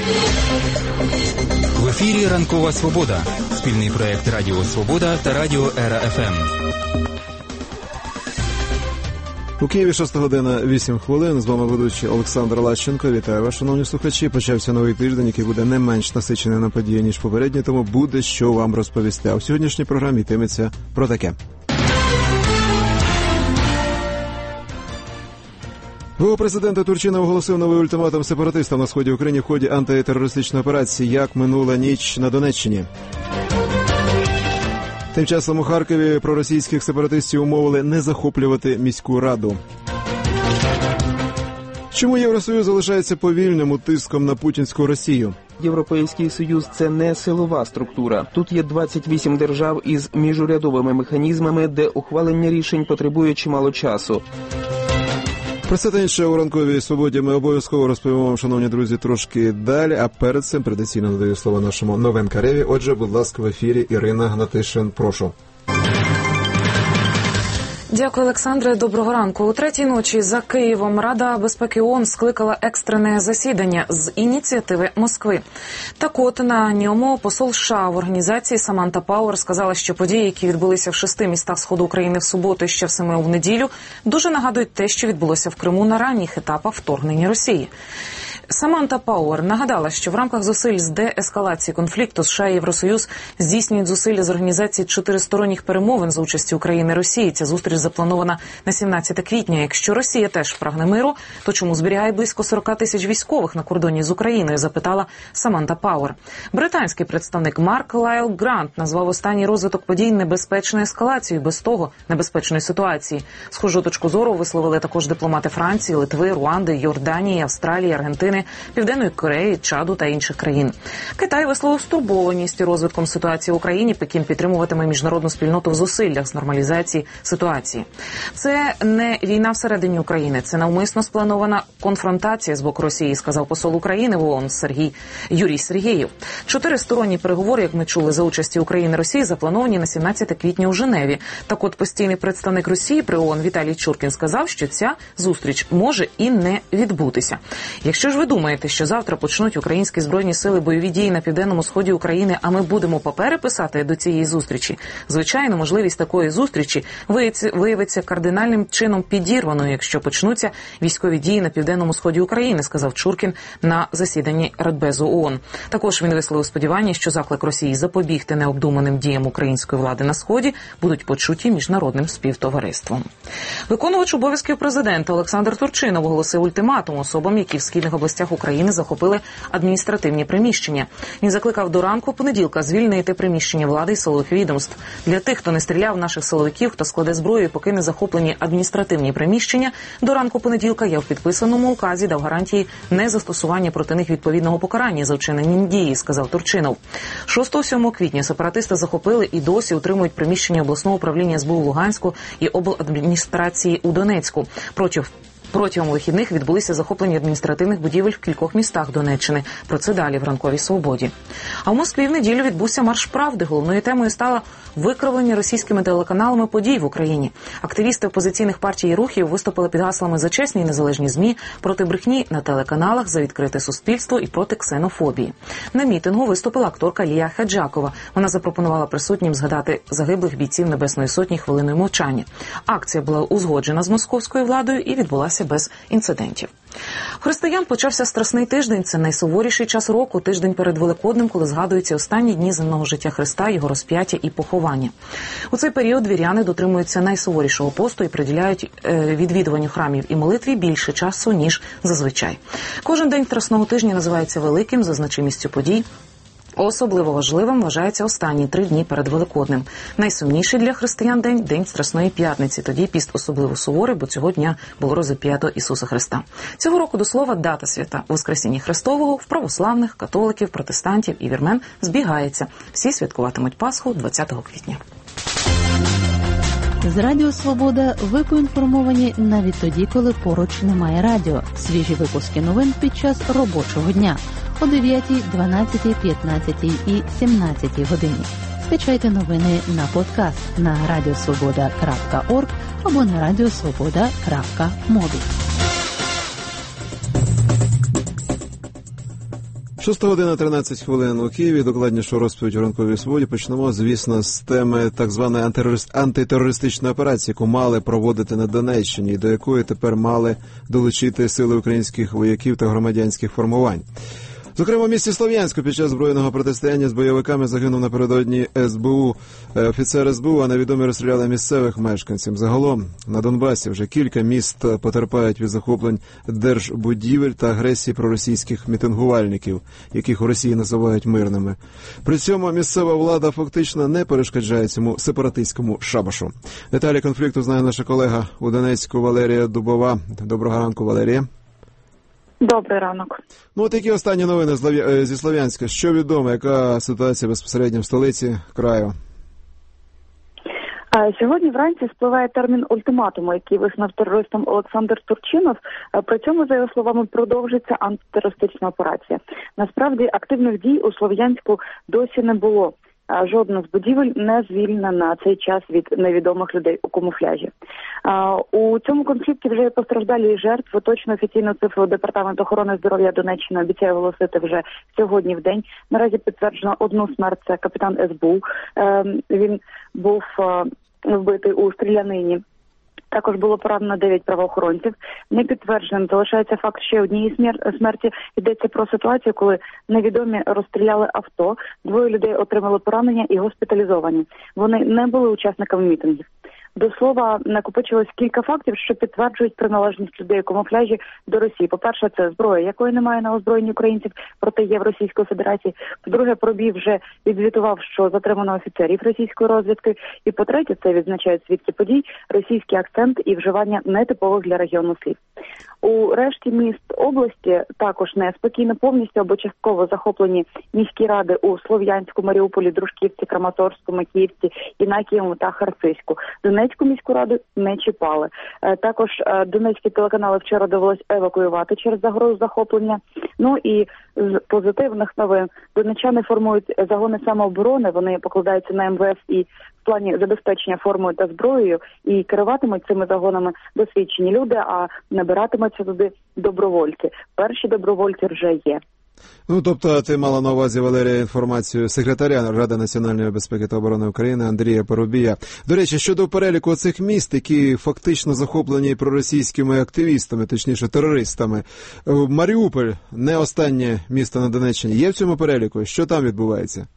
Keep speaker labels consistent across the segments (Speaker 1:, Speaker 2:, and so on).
Speaker 1: В ефірі «Ранкова Свобода» – спільний проєкт Радіо Свобода та Радіо Ера ФМ.
Speaker 2: У Києві 6 година 8 хвилин. З вами ведучий Олександр Лащенко. Вітаю вас, шановні слухачі. Почався новий тиждень, який буде не менш насичений на події, ніж попередній, тому буде що вам розповісти. А в сьогоднішній програмі йтиметься про таке. Президент Турчинов оголосив новий ультиматум сепаратистам на сході України в ході антитерористичної операції. Як минула ніч на Донеччині. Тим часом у Харкові проросійських сепаратистів умовили не захоплювати міську раду. Чому Євросоюз залишається повільним тиском на путінську Росію?
Speaker 3: Європейський Союз – це не силова структура. Тут є 28 держав із міжурядовими механізмами, де ухвалення рішень потребує чимало часу.
Speaker 2: Про це та інше у «Ранковій Свободі» ми обов'язково розповімо вам, шановні друзі, трошки далі. А перед цим традиційно надаю слово нашому новинкареві. Отже, будь ласка, в ефірі Ірина Гнатишин. Прошу.
Speaker 4: Дякую, Олександре. Доброго ранку. У третій ночі за Києвом Рада безпеки ООН скликала екстрене засідання з ініціативи Москви. Так от, на ньому посол США в організації Саманта Пауер сказала, що події, які відбулися в 6 містах Сходу України в суботу і ще в 7 в неділю, дуже нагадують те, що відбулося в Криму на ранніх етапах вторгнення Росії. Саманта Пауер нагадала, що в рамках зусиль з деескалації конфлікту США і Євросоюз здійснюють зусилля з організації чотиристоронніх перемовин за участі України і Росії. Ця зустріч запланована на 17 квітня. Якщо Росія теж прагне миру, то чому зберігає близько 40 тисяч військових на кордоні з Україною, запитала Саманта Пауер. Британський представник Марк Лайл Грант назвав останній розвиток подій небезпечною ескалацією, без того небезпечної ситуації. Схожу точку зору висловили також дипломати Франції, Литви, Руанди, Йорданії, Австралії, Аргентини, Південної Кореї, Чаду та інших країн. Китай висловив стурбованість розвитком ситуації в Україні. Пекін підтримуватиме міжнародну спільноту в зусиллях з нормалізації ситуації. Це не війна всередині України, це навмисно спланована конфронтація з боку Росії, сказав посол України в ООН Юрій Сергєєв. Чотиристоронні переговори, як ми чули, за участі України і Росії, заплановані на 17 квітня у Женеві. Так от, постійний представник Росії при ООН Віталій Чуркін сказав, що ця зустріч може і не відбутися. Якщо ж ви думаєте, що завтра почнуть українські збройні сили бойові дії на південному сході України, а ми будемо папери писати до цієї зустрічі, звичайно, можливість такої зустрічі виявиться кардинальним чином підірваною, якщо почнуться військові дії на південному сході України, сказав Чуркін на засіданні Радбезу ООН. Також він висловив сподівання, що заклик Росії запобігти необдуманим діям української влади на сході будуть почуті міжнародним співтовариством. Виконувач обов'язків президента Олександр Турчинов оголосив ультиматум особам, які в східних областях України захопили адміністративні приміщення. Він закликав до ранку понеділка звільнити приміщення влади і силових відомств. Для тих, хто не стріляв в наших силовиків, хто складе зброю і покине захоплені адміністративні приміщення, до ранку понеділка я в підписаному указі дав гарантії незастосування проти них відповідного покарання за вчинені дії, сказав Турчинов. 6-7 квітня сепаратисти захопили і досі утримують приміщення обласного управління СБУ в Луганську і обладміністрації у Донецьку. Протягом вихідних відбулися захоплення адміністративних будівель в кількох містах Донеччини. Про це далі в «Ранковій Свободі». А в Москві в неділю відбувся марш правди. Головною темою стало викривлення російськими телеканалами подій в Україні. Активісти опозиційних партій і рухів виступили під гаслами за чесні і незалежні ЗМІ, проти брехні на телеканалах, за відкрите суспільство і проти ксенофобії. На мітингу виступила акторка Лія Хаджакова. Вона запропонувала присутнім згадати загиблих бійців Небесної Сотні хвилиною мовчання. Акція була узгоджена з московською владою і відбулася без інцидентів. У християн почався Страсний тиждень. Це найсуворіший час року, тиждень перед Великоднем, коли згадуються останні дні земного життя Христа, його розп'яття і поховання. У цей період віряни дотримуються найсуворішого посту і приділяють відвідуванню храмів і молитві більше часу, ніж зазвичай. Кожен день Страсного тижня називається великим за значимістю подій. Особливо важливим вважається останні 3 дні перед Великоднем. Найсумніший для християн день – День Страсної П'ятниці. Тоді піст особливо суворий, бо цього дня було розіп'ято Ісуса Христа. Цього року, до слова, дата свята Воскресіння Христового в православних, католиків, протестантів і вірмен збігається. Всі святкуватимуть Пасху 20 квітня.
Speaker 5: З Радіо Свобода ви поінформовані навіть тоді, коли поруч немає радіо. Свіжі випуски новин під час робочого дня о 9, 12, 15 і 17 годині. Скачайте новини на подкаст на radiosvoboda.org або на radiosvoboda.mobi.
Speaker 2: 6 година 13 хвилин у Києві. Докладнішу розповідь у ранковій свободі почнемо, звісно, з теми так званої антитерористичної операції, яку мали проводити на Донеччині, до якої тепер мали долучити сили українських вояків та громадянських формувань. Зокрема, в місті Слов'янську під час збройного протистояння з бойовиками загинув напередодні офіцер СБУ, а невідомі розстріляли місцевих мешканців. Загалом на Донбасі вже кілька міст потерпають від захоплень держбудівель та агресії проросійських мітингувальників, яких у Росії називають мирними. При цьому місцева влада фактично не перешкоджає цьому сепаратистському шабашу. Деталі конфлікту знає наша колега у Донецьку Валерія Дубова. Доброго ранку, Валерія.
Speaker 6: Добрий ранок.
Speaker 2: Ну, от які останні новини зі Слов'янська? Що відомо? Яка ситуація безпосередньо в столиці краю?
Speaker 6: Сьогодні вранці спливає термін ультиматуму, який визнав терористом Олександр Турчинов. При цьому, за його словами, продовжиться антитерористична операція. Насправді, активних дій у Слов'янську досі не було. Жодна з будівель не звільнена на цей час від невідомих людей у камуфляжі. У цьому конфлікті вже постраждалі і жертви. Точно офіційну цифру Департамент охорони здоров'я Донеччини обіцяє оголосити вже сьогодні в день. Наразі підтверджено одну смерть, це капітан СБУ. Він був вбитий у стрілянині. Також було поранено 9 правоохоронців. Непідтвердженим залишається факт ще однієї смерті. Йдеться про ситуацію, коли невідомі розстріляли авто. 2 людей отримали поранення і госпіталізовані. Вони не були учасниками мітингів. До слова, накопичилось кілька фактів, що підтверджують приналежність людей у камуфляжі до Росії. По-перше, це зброя, якої немає на озброєнні українців, проте є в Російської Федерації. По-друге, Пробій вже відзвітував, що затримано офіцерів російської розвідки. І по-третє, це відзначають свідки подій, російський акцент і вживання нетипових для регіону слів. У решті міст області також неспокійно, повністю або частково захоплені міські ради у Слов'янську, Маріуполі, Дружківці, Краматорську, Макіївці, Інакієвому та Харцизьку. Донецьку міську раду не чіпали. Також донецькі телеканали вчора довелось евакуювати через загрозу захоплення. Ну і з позитивних новин донеччани формують загони самооборони, вони покладаються на МВС і в плані забезпечення формою та зброєю, і керуватимуть цими загонами досвідчені люди, а набиратимуться туди добровольці. Перші добровольці вже є.
Speaker 2: Ну, тобто, ти мала на увазі, Валерія, інформацію секретаря Ради національної безпеки та оборони України Андрія Парубія. До речі, щодо переліку цих міст, які фактично захоплені проросійськими активістами, точніше терористами, Маріуполь, не останнє місто на Донеччині, є в цьому переліку? Що там відбувається?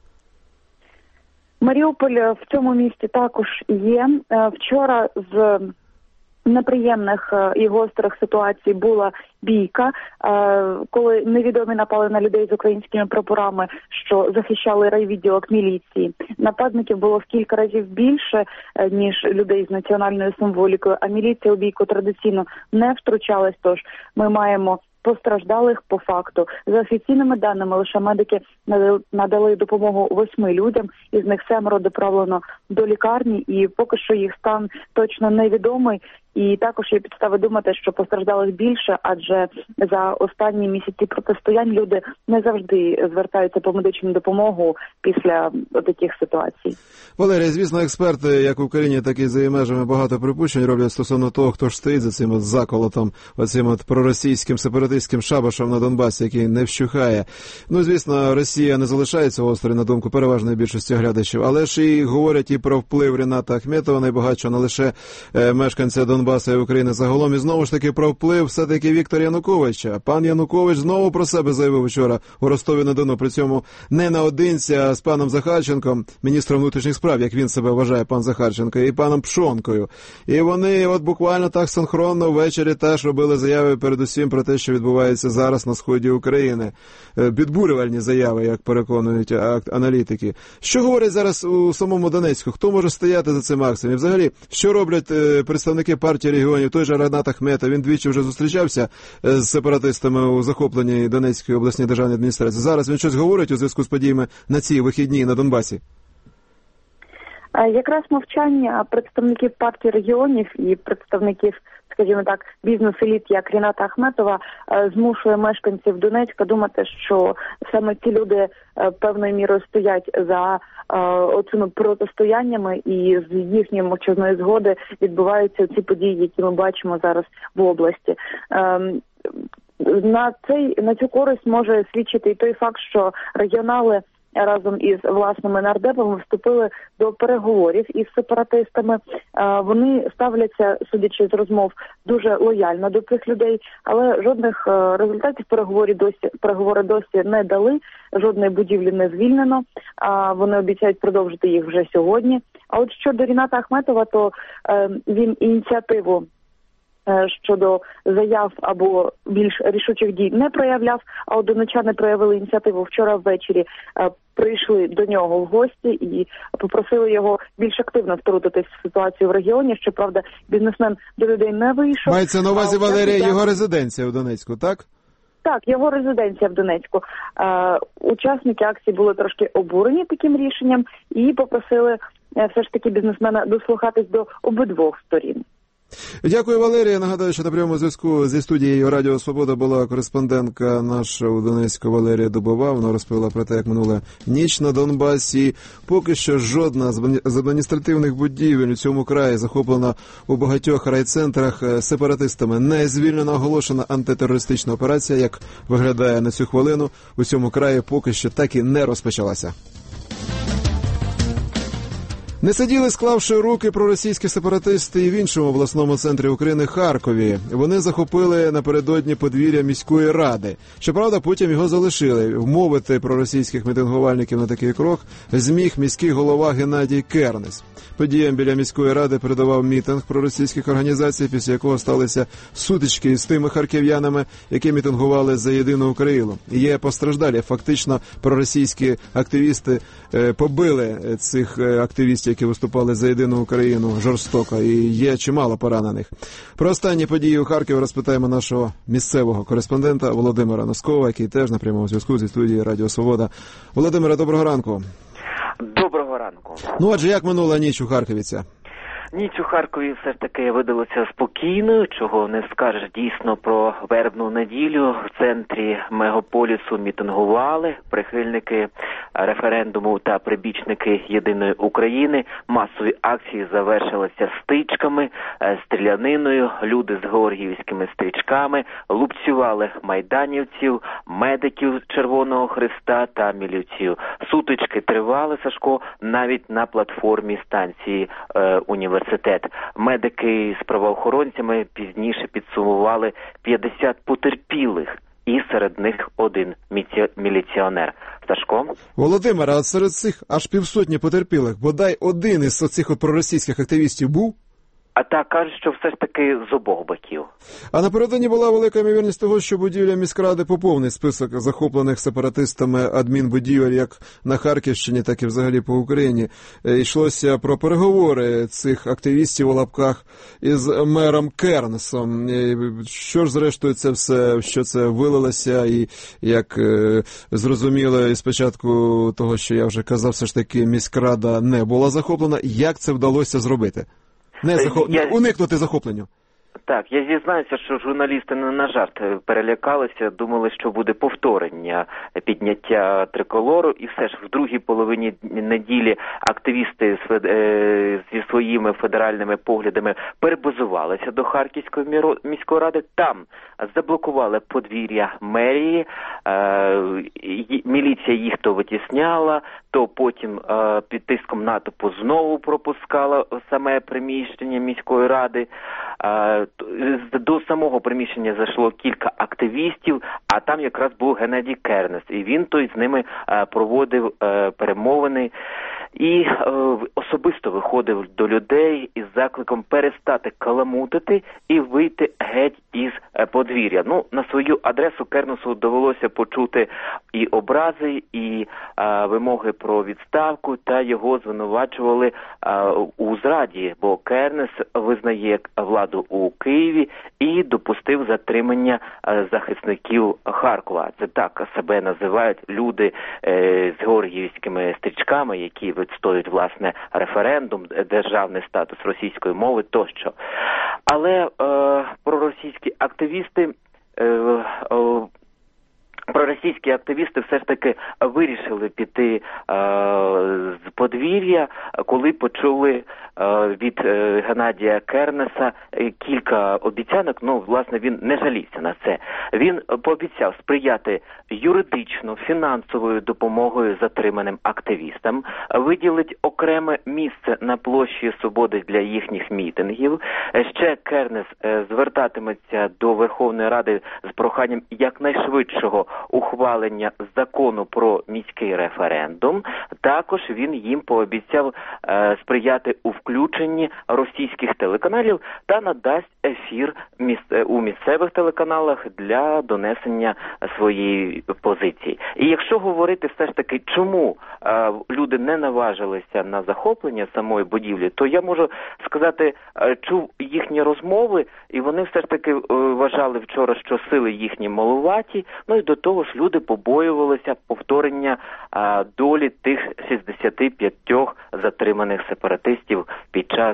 Speaker 6: Маріуполь в цьому місті також є. Вчора з неприємних і гострих ситуацій була бійка, коли невідомі напали на людей з українськими прапорами, що захищали райвідділок міліції. Нападників було в кілька разів більше, ніж людей з національною символікою, а міліція у бійку традиційно не втручалась, тож ми маємо постраждалих по факту. За офіційними даними, лише медики надали допомогу 8 людям, із них 7 доправлено до лікарні, і поки що їх стан точно невідомий. І також є підстави думати, що постраждалих більше, адже за останні місяці протистоянь люди не завжди звертаються по медичну допомогу після таких ситуацій.
Speaker 2: Валерія, звісно, експерти, як в Україні, так і за її межами, багато припущень роблять стосовно того, хто ж стоїть за цим заколотом, оцим проросійським сепаратистським шабашем на Донбасі, який не вщухає. Ну, звісно, Росія не залишається осторонь, на думку переважної більшості глядачів, але ж і говорять і про вплив Ріната Ахметова, найбагатшого не лише мешканця Донбасу і України загалом, і знову ж таки про вплив все-таки Віктора Януковича. Пан Янукович знову про себе заявив вчора у Ростові-на-Дону, при цьому не наодинці, а з паном Захарченком, міністром внутрішніх справ, як він себе вважає, пан Захарченко, і паном Пшонкою. І вони от буквально так синхронно ввечері теж робили заяви передусім про те, що відбувається зараз на сході України. Підбурювальні заяви, як переконують аналітики. Що говорять зараз у самому Донецьку? Хто може стояти за цим акціям? І взагалі, що роблять представники партії регіонів? Той же Рінат Ахметов, він двічі вже зустрічався з сепаратистами у захопленні Донецької обласній державної адміністрації. Зараз він щось говорить у зв'язку з подіями на ці вихідні на Донбасі?
Speaker 6: Якраз мовчання представників партії регіонів і представників, скажімо так, бізнес-еліт, як Ріната Ахметова, змушує мешканців Донецька думати, що саме ці люди певною мірою стоять за оцими протистояннями, і з їхньої мовчазної згоди відбуваються ці події, які ми бачимо зараз в області. На цю користь може свідчити і той факт, що регіонали разом із власними нардепами вступили до переговорів із сепаратистами. Вони ставляться, судячи з розмов, дуже лояльно до цих людей, але жодних результатів переговори досі не дали, жодної будівлі не звільнено. Вони обіцяють продовжити їх вже сьогодні. А от щодо Ріната Ахметова, то він ініціативу щодо заяв або більш рішучих дій не проявляв, а от донеччани проявили ініціативу вчора ввечері, прийшли до нього в гості і попросили його більш активно втрутитись в ситуацію в регіоні. Щоправда, бізнесмен до людей не вийшов.
Speaker 2: Мається на увазі, Валерія, його резиденція в Донецьку, так?
Speaker 6: Так, його резиденція в Донецьку. Учасники акції були трошки обурені таким рішенням і попросили все ж таки бізнесмена дослухатись до обидвох сторін.
Speaker 2: Дякую, Валерія. Нагадаю, що на прямому зв'язку зі студією Радіо Свобода була кореспондентка наша у Донецьку Валерія Дубова. Вона розповіла про те, як минула ніч на Донбасі. Поки що жодна з адміністративних будівель у цьому краї захоплена у багатьох райцентрах сепаратистами. Не звільнена оголошена антитерористична операція, як виглядає на цю хвилину, у цьому краї поки що так і не розпочалася. Не сиділи, склавши руки, проросійські сепаратисти і в іншому обласному центрі України Харкові. Вони захопили напередодні подвір'я міської ради. Щоправда, потім його залишили. Вмовити проросійських мітингувальників на такий крок зміг міський голова Геннадій Кернес. Подіям біля міської ради передавав мітинг проросійських організацій, після якого сталися сутички із тими харків'янами, які мітингували за єдину Україну. Є постраждалі. Фактично, проросійські активісти побили цих активістів, які виступали за єдину Україну, жорстоко, і є чимало поранених. Про останні події у Харкові розпитаємо нашого місцевого кореспондента Володимира Носкова, який теж на прямому зв'язку зі студією Радіо Свобода. Володимире, доброго ранку.
Speaker 7: Доброго ранку.
Speaker 2: Ну, отже, як минула ніч у Харкові ця?
Speaker 7: Ніч у Харкові все ж таки видалося спокійною, чого не скажеш дійсно про вербну неділю. В центрі мегаполісу мітингували прихильники референдуму та прибічники Єдиної України. Масові акції завершилися стичками, стріляниною, люди з георгіївськими стрічками лупцювали майданівців, медиків Червоного Хреста та міліцію. Сутички тривали, Сашко, навіть на платформі станції університет. Медики з правоохоронцями пізніше підсумували 50 потерпілих, і серед них один міліціонер. Сашко?
Speaker 2: Володимир, а серед цих аж півсотні потерпілих, бодай один із цих проросійських активістів був?
Speaker 7: А так, кажуть, що все ж таки з обох боків. А
Speaker 2: напередодні була велика ймовірність того, що будівля міськради поповнить список захоплених сепаратистами адмінбудівель як на Харківщині, так і взагалі по Україні. Йшлося про переговори цих активістів у лапках із мером Кернесом. Що ж зрештою це все, що це вилилося, і як зрозуміло із початку того, що я вже казав, все ж таки міськрада не була захоплена. Як це вдалося зробити? Уникнути захопленню.
Speaker 7: Так, я зізнаюся, що журналісти не на жарт перелякалися, думали, що буде повторення підняття триколору, і все ж в другій половині неділі активісти зі своїми федеральними поглядами перебазувалися до Харківської міської ради, там заблокували подвір'я мерії, міліція їх то витісняла, то потім під тиском натовпу знову пропускала саме приміщення міської ради. До самого приміщення зайшло кілька активістів, а там якраз був Геннадій Кернес, і він з ними проводив перемовини і особисто виходив до людей із закликом перестати каламутити і вийти геть із подвір'я. На свою адресу Кернесу довелося почути і образи, і вимоги про відставку, та його звинувачували у зраді, бо Кернес визнає владу у Києві і допустив затримання захисників Харкова. Це так себе називають люди з георгіївськими стрічками, які відстоюють, власне, референдум, державний статус російської мови тощо. Але проросійські активісти все ж таки вирішили піти з подвір'я, коли почули від Геннадія Кернеса кілька обіцянок, власне, він не жалівся на це. Він пообіцяв сприяти юридично, фінансовою допомогою затриманим активістам, виділить окреме місце на площі Свободи для їхніх мітингів. Ще Кернес звертатиметься до Верховної Ради з проханням якнайшвидшого ухвалення закону про міський референдум. Також він їм пообіцяв сприяти у включенні російських телеканалів та надасть ефір у місцевих телеканалах для донесення своєї позиції. І якщо говорити все ж таки, чому люди не наважилися на захоплення самої будівлі, то я можу сказати, чув їхні розмови, і вони все ж таки вважали вчора, що сили їхні малуваті, і до того ж люди побоювалися повторення долі тих 65 затриманих сепаратистів під час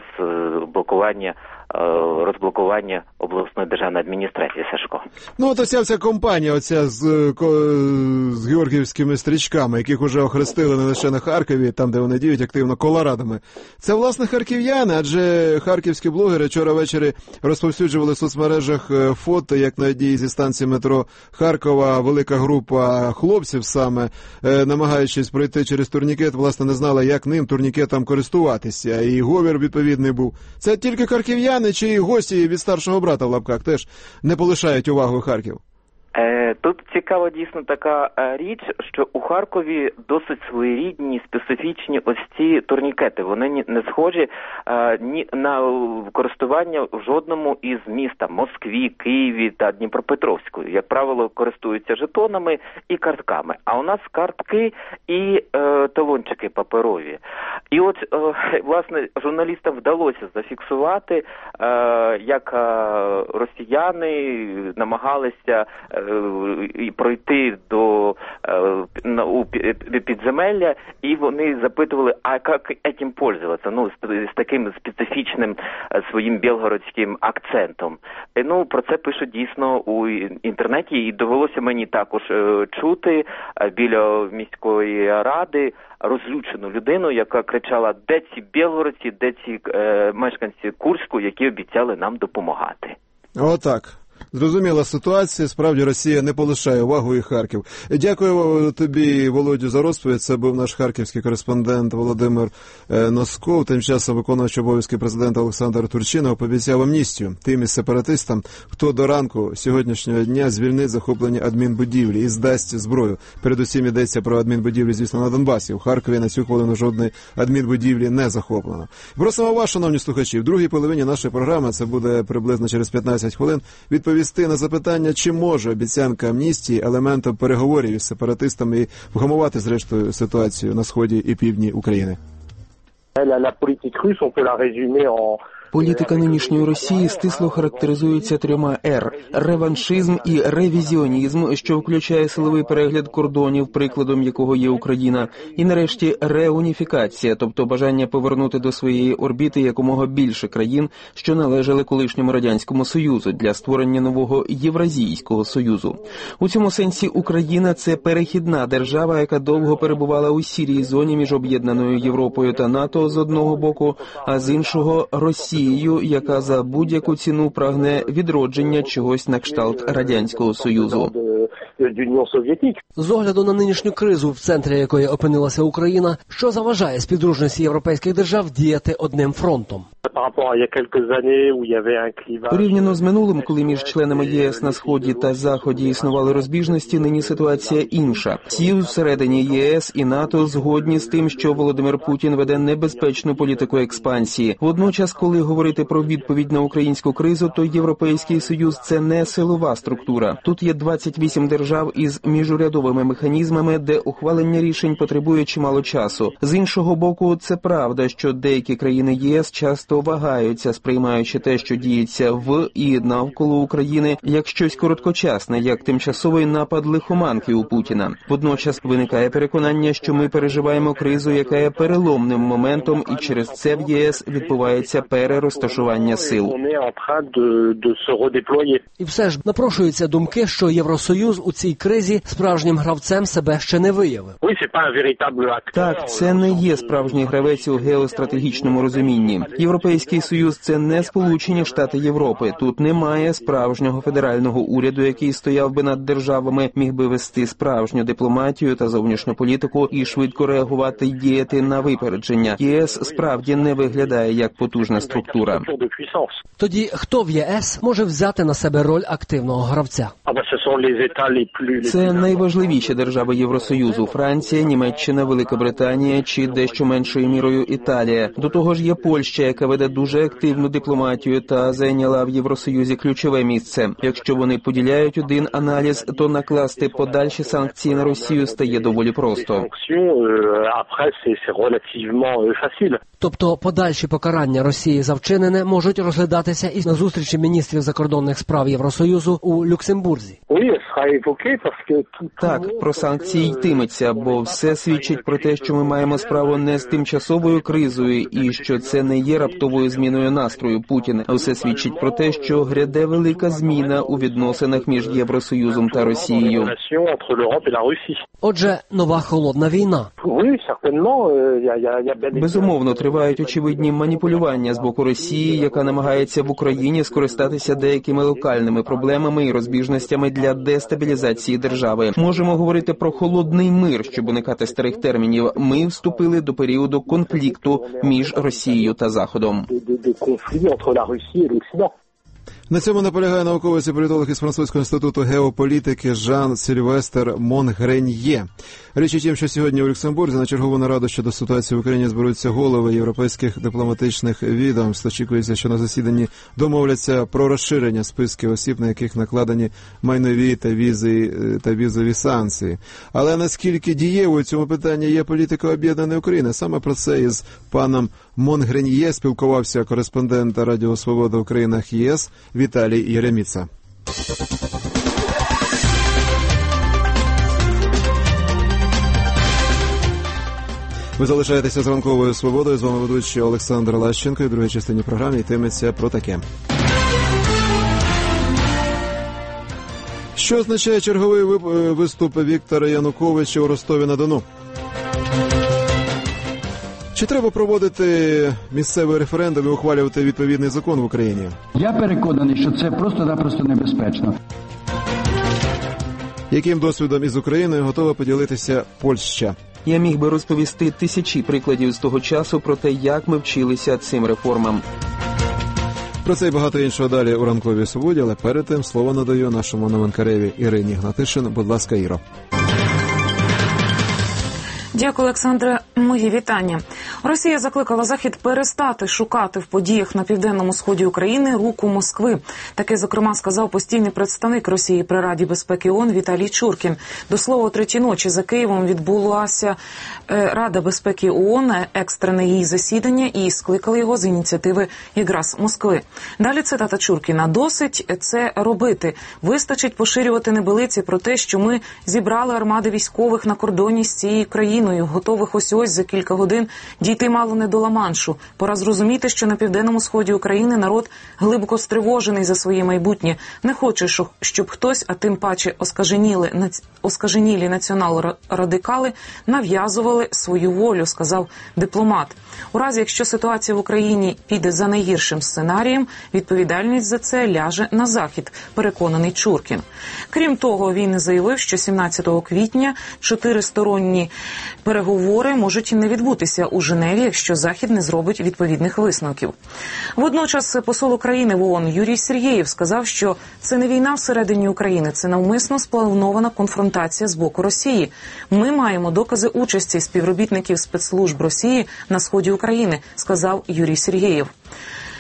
Speaker 7: розблокування обласної державної адміністрації. Сашко.
Speaker 2: От вся компанія оця з георгіївськими стрічками, яких уже охрестили не лише на Харкові, там, де вони діють активно, колорадами. Це, власне, харків'яни, адже харківські блогери вчора ввечері розповсюджували в соцмережах фото, як на одній зі станцій метро Харкова велика група хлопців саме, намагаючись пройти через турнікет, власне, не знала, як ним турнікетом користуватися. І говір відповідний був. Це тільки харків'яни чи гості від старшого брата в лапках теж не полишають увагу Харків?
Speaker 7: Тут цікава дійсно така річ, що у Харкові досить своєрідні, специфічні ось ці турнікети. Вони не схожі ні на користування в жодному із міст, Москві, Києві та Дніпропетровську. Як правило, користуються жетонами і картками. А у нас картки і талончики паперові. І от, власне, журналістам вдалося зафіксувати, як росіяни намагалися і пройти у підземелля, і вони запитували, а як цим пользуватися, з таким специфічним своїм білгородським акцентом. Про це пишуть дійсно у інтернеті, і довелося мені також чути біля міської ради розлючену людину, яка кричала, де ці білгородці, де ці мешканці Курську, які обіцяли нам допомагати.
Speaker 2: Отак. Зрозуміла ситуація, справді Росія не полишає увагу і Харків. Дякую тобі, Володю, за розповідь. Це був наш харківський кореспондент Володимир Носков. Тим часом виконуючий обов'язки президента Олександр Турчинов пообіцяв амністію тим із сепаратистам, хто до ранку сьогоднішнього дня звільнить захоплені адмінбудівлі і здасть зброю. Передусім йдеться про адмінбудівлі, звісно, на Донбасі. У Харкові на цю хвилину жодної адмінбудівлі не захоплено. Просимо вас, шановні слухачі, в другій половині нашої програми, це буде приблизно через 15 хвилин, відповісти на запитання, чи може обіцянка амністії елементом переговорів із сепаратистами і вгамувати, зрештою, ситуацію на сході і півдні України.
Speaker 3: Політика нинішньої Росії стисло характеризується 3 «Р» – реваншизм і ревізіонізм, що включає силовий перегляд кордонів, прикладом якого є Україна, і нарешті реуніфікація, тобто бажання повернути до своєї орбіти якомога більше країн, що належали колишньому Радянському Союзу, для створення нового Євразійського Союзу. У цьому сенсі Україна – це перехідна держава, яка довго перебувала у сірій зоні між об'єднаною Європою та НАТО з одного боку, а з іншого – Росією, яка за будь-яку ціну прагне відродження чогось на кшталт Радянського Союзу.
Speaker 8: З огляду на нинішню кризу, в центрі якої опинилася Україна, що заважає співдружності європейських держав діяти одним фронтом?
Speaker 3: Порівняно з минулим, коли між членами ЄС на Сході та Заході існували розбіжності, нині ситуація інша. Всі всередині ЄС і НАТО згодні з тим, що Володимир Путін веде небезпечну політику експансії. Водночас, коли говорити про відповідь на українську кризу, то Європейський Союз – це не силова структура. Тут є 28 держав із міжурядовими механізмами, де ухвалення рішень потребує чимало часу. З іншого боку, це правда, що деякі країни ЄС часто вагаються, сприймаючи те, що діється в і навколо України, як щось короткочасне, як тимчасовий напад лихоманки у Путіна. Водночас виникає переконання, що ми переживаємо кризу, яка є переломним моментом, і через це в ЄС відбувається перерозташування сил.
Speaker 8: І все ж напрошуються думки, що Євросоюз у цій кризі справжнім гравцем себе ще не виявив.
Speaker 3: Так, це не є справжній гравець у геостратегічному розумінні. Європейський Союз – це не Сполучені Штати Європи. Тут немає справжнього федерального уряду, який стояв би над державами, міг би вести справжню дипломатію та зовнішню політику і швидко реагувати й діяти на випередження. ЄС справді не виглядає як потужна структура.
Speaker 8: Тоді хто в ЄС може взяти на себе роль активного гравця?
Speaker 3: Це найважливіші держави Євросоюзу – Франція, Німеччина, Велика Британія чи дещо меншою мірою Італія. До того ж є Польща, яка веде дуже активну дипломатію та зайняла в Євросоюзі ключове місце. Якщо вони поділяють один аналіз, то накласти подальші санкції на Росію стає доволі просто.
Speaker 8: Тобто подальші покарання Росії за вчинене можуть розглядатися і на зустрічі міністрів закордонних справ Євросоюзу у Люксембурзі.
Speaker 3: Так, про санкції йтиметься, бо все свідчить про те, що ми маємо справу не з тимчасовою кризою і що це не є раптовою зміною настрою Путіна, а все свідчить про те, що гряде велика зміна у відносинах між Євросоюзом та Росією.
Speaker 8: Отже, нова холодна війна.
Speaker 3: Безумовно, тривають очевидні маніпулювання з боку Росії, яка намагається в Україні скористатися деякими локальними проблемами і розбіжностями для дестабілізації держави. Можемо говорити про холодний мир, щоб уникати старих термінів. Ми вступили до періоду конфлікту між Росією та Заходом.
Speaker 2: На цьому наполягає науковець і політолог із Французького інституту геополітики Жан-Сильвестр Монгреньє. Річ у тім, що сьогодні у Люксембурзі на чергову нараду щодо ситуації в Україні зберуться голови європейських дипломатичних відомств. Очікується, що на засіданні домовляться про розширення списків осіб, на яких накладені майнові та візові санкції. Але наскільки дієвою в цьому питанні є політика об'єднаної України? Саме про це із паном Монгреньє спілкувався кореспондент Радіо Свобода в країнах ЄС Віталій Єреміца. Ви залишаєтеся з ранковою свободою. З вами ведучий Олександр Лащенко. І в другій частині програми йтиметься про таке. Що означає черговий виступ Віктора Януковича у Ростові-на-Дону? Чи треба проводити місцевий референдум і ухвалювати відповідний закон в Україні?
Speaker 9: Я переконаний, що це просто-напросто небезпечно.
Speaker 2: Яким досвідом із Україною готова поділитися Польща?
Speaker 3: Я міг би розповісти тисячі прикладів з того часу про те, як ми вчилися цим реформам.
Speaker 2: Про це і багато іншого далі у ранковій свободі, але перед тим слово надаю нашому новинкареві Ірині Гнатишин. Будь ласка, Іро.
Speaker 4: Дякую, Олександре. Мої вітання. Росія закликала Захід перестати шукати в подіях на південному сході України руку Москви. Таке, зокрема, сказав постійний представник Росії при Раді безпеки ООН Віталій Чуркін. До слова, о 3-й ночі за Києвом відбулася Рада безпеки ООН, екстрене її засідання, і скликали його з ініціативи якраз Москви. Далі цитата Чуркіна. «Досить це робити. Вистачить поширювати небелиці про те, що ми зібрали армади військових на кордоні з цією країною, готових ось за кілька годин дійти мало не до Ла-Маншу. Пора зрозуміти, що на південному сході України народ глибоко стривожений за своє майбутнє. Не хоче, щоб хтось, а тим паче оскаженілі націонал-радикали, нав'язували свою волю», сказав дипломат. У разі, якщо ситуація в Україні піде за найгіршим сценарієм, відповідальність за це ляже на Захід, переконаний Чуркін. Крім того, він заявив, що 17 квітня чотиристоронні переговори можуть не відбутися у Женеві, якщо Захід не зробить відповідних висновків. Водночас посол України в ООН Юрій Сергєєв сказав, що це не війна всередині України, це навмисно спланована конфронтація з боку Росії. Ми маємо докази участі співробітників спецслужб Росії на сході України, сказав Юрій Сергєєв.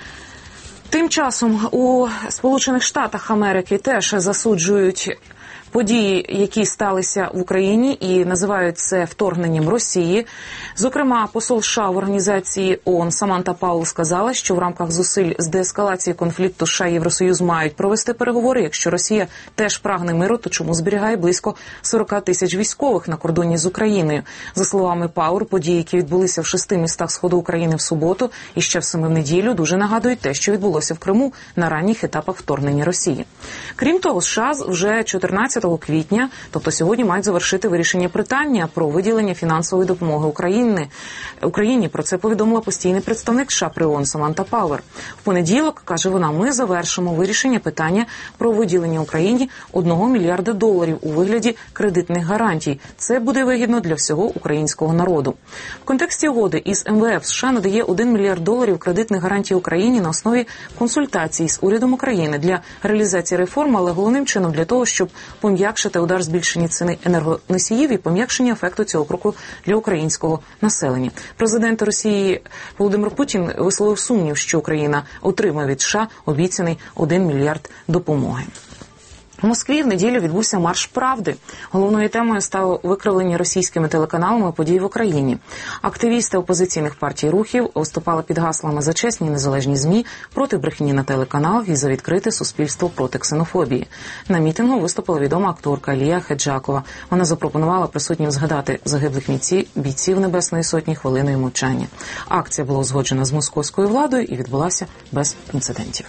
Speaker 4: Тим часом у Сполучених Штатах Америки теж засуджують події, які сталися в Україні, і називають це вторгненням Росії. Зокрема, посол США в організації ООН Саманта Пауел сказала, що в рамках зусиль з деескалації конфлікту США і Євросоюз мають провести переговори. Якщо Росія теж прагне миру, то чому зберігає близько 40 тисяч військових на кордоні з Україною? За словами Пауер, події, які відбулися в 6 містах Сходу України в суботу і ще в 7 в неділю, дуже нагадують те, що відбулося в Криму на ранніх етапах вторгнення Росії. Крім того, США вже 14 квітня, тобто сьогодні, мають завершити вирішення питання про виділення фінансової допомоги Україні. Про це повідомила постійний представник США при ООН Саманта Пауер. В понеділок, каже вона, ми завершимо вирішення питання про виділення Україні $1 мільярда у вигляді кредитних гарантій. Це буде вигідно для всього українського народу. В контексті угоди із МВФ США надає $1 мільярд кредитних гарантій Україні на основі консультацій з урядом України для реалізації реформ, але головним чином для того, щоб пом'якшити удар збільшення ціни енергоносіїв і пом'якшення ефекту цього кроку для українського населення. Президент Росії Володимир Путін висловив сумнів, що Україна отримає від США обіцяний $1 мільярд допомоги. У Москві в неділю відбувся Марш правди. Головною темою стало викривлення російськими телеканалами подій в Україні. Активісти опозиційних партій рухів виступали під гаслами за чесні і незалежні ЗМІ, проти брехні на телеканалах і за відкрите суспільство проти ксенофобії. На мітингу виступила відома акторка Лія Хеджакова. Вона запропонувала присутнім згадати загиблих бійців Небесної Сотні хвилиною мовчання. Акція була узгоджена з московською владою і відбулася без інцидентів.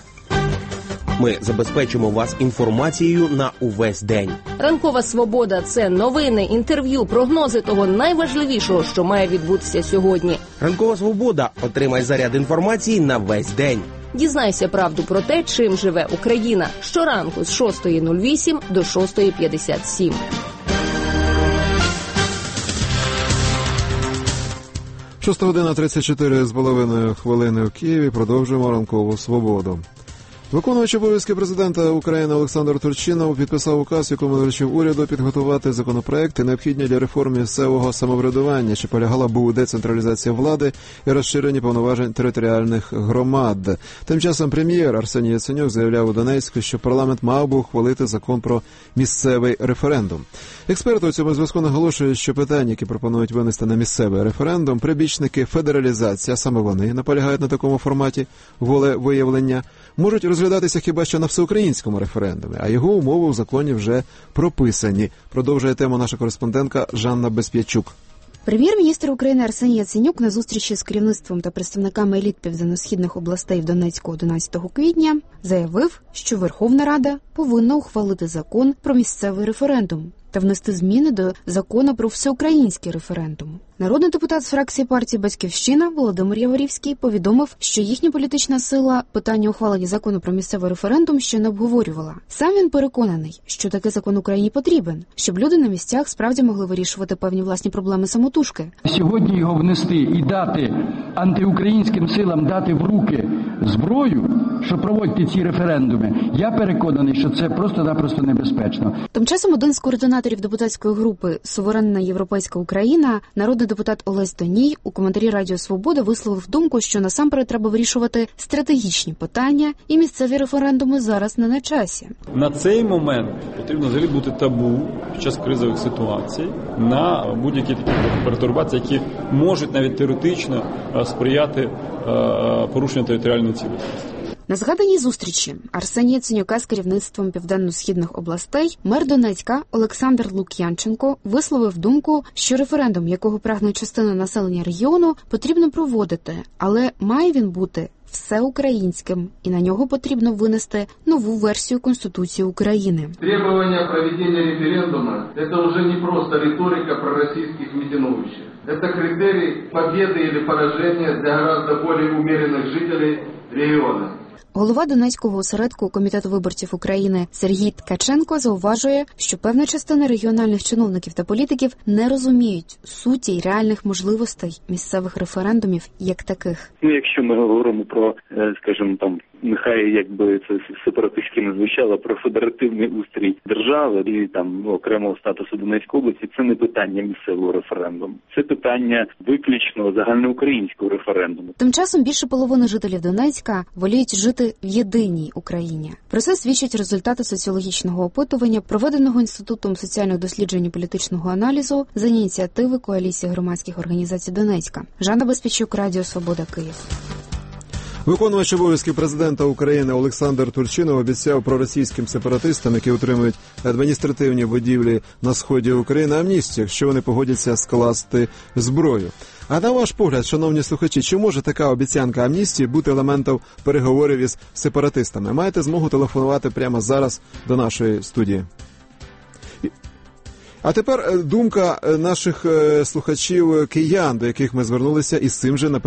Speaker 10: Ми забезпечимо вас інформацією на увесь день.
Speaker 11: Ранкова свобода – це новини, інтерв'ю, прогнози того найважливішого, що має відбутися сьогодні.
Speaker 10: Ранкова свобода. Отримай заряд інформації на весь день.
Speaker 11: Дізнайся правду про те, чим живе Україна. Щоранку з 6:08 до 6:57.
Speaker 2: Шоста година 34 з половиною хвилини в Києві. Продовжуємо ранкову свободу. Виконуючий обов'язки президента України Олександр Турчинов підписав указ, якому доручив уряду підготувати законопроекти, необхідні для реформ місцевого самоврядування, що полягала б у децентралізації влади і розширенні повноважень територіальних громад. Тим часом прем'єр Арсеній Яценюк заявляв у Донецьку, що парламент мав би ухвалити закон про місцевий референдум. Експерти у цьому зв'язку наголошують, що питання, які пропонують винести на місцевий референдум, прибічники федералізації, а саме вони наполягають на такому форматі волевиявлення, можуть розглядатися хіба що на всеукраїнському референдумі, а його умови в законі вже прописані. Продовжує тему наша кореспондентка Жанна Безп'ячук.
Speaker 12: Прем'єр-міністр України Арсеній Яценюк на зустрічі з керівництвом та представниками еліт південно-східних областей в Донецьку 11 квітня заявив, що Верховна Рада повинна ухвалити закон про місцевий референдум та внести зміни до закону про всеукраїнський референдум. Народний депутат з фракції партії «Батьківщина» Володимир Яворівський повідомив, що їхня політична сила питання ухвалення закону про місцевий референдум ще не обговорювала. Сам він переконаний, що такий закон Україні потрібен, щоб люди на місцях справді могли вирішувати певні власні проблеми самотужки.
Speaker 9: Сьогодні його внести і дати антиукраїнським силам дати в руки зброю, щоб проводити ці референдуми, я переконаний, що це просто-напросто небезпечно.
Speaker 12: Тим часом один з координаторів депутатської групи «Суверенна європейська Україна», народний депутат Олесь Доній, у коментарі Радіо Свобода висловив думку, що насамперед треба вирішувати стратегічні питання, і місцеві референдуми зараз не на часі.
Speaker 13: На цей момент потрібно взагалі бути табу під час кризових ситуацій на будь-які такі пертурбації, які можуть навіть теоретично сприяти порушенню територіальної цілісності.
Speaker 12: На згаданій зустрічі Арсенія Яценюка з керівництвом південно-східних областей мер Донецька Олександр Лук'янченко висловив думку, що референдум, якого прагне частина населення регіону, потрібно проводити, але має він бути всеукраїнським, і на нього потрібно винести нову версію Конституції України.
Speaker 14: Требування проведення референдуму – це вже не просто риторика проросійських мітингуючих. Це критерій победи або пораження для гораздо більш умеренних жителів регіону.
Speaker 12: Голова Донецького осередку Комітету виборців України Сергій Ткаченко зауважує, що певна частина регіональних чиновників та політиків не розуміють суті й реальних можливостей місцевих референдумів як таких.
Speaker 15: Якщо ми говоримо про, скажімо, там нехай якби це сепаратистськи не звучало, про федеративний устрій держави і там окремого статусу Донецької області, це не питання місцевого референдуму. Це питання виключно загальноукраїнського референдуму.
Speaker 12: Тим часом більше половини жителів Донецька воліють жити в єдиній Україні. Про це свідчать результати соціологічного опитування, проведеного Інститутом соціальних досліджень і політичного аналізу за ініціативи Коаліції громадських організацій Донецька. Жанна Безпечук, Радіо Свобода, Київ.
Speaker 2: Виконувач обов'язків президента України Олександр Турчинов обіцяв проросійським сепаратистам, які утримують адміністративні будівлі на сході України, амністію, якщо вони погодяться скласти зброю. А на ваш погляд, шановні слухачі, чи може така обіцянка амністії бути елементом переговорів із сепаратистами? Маєте змогу телефонувати прямо зараз до нашої студії. А тепер думка наших слухачів киян, до яких ми звернулися із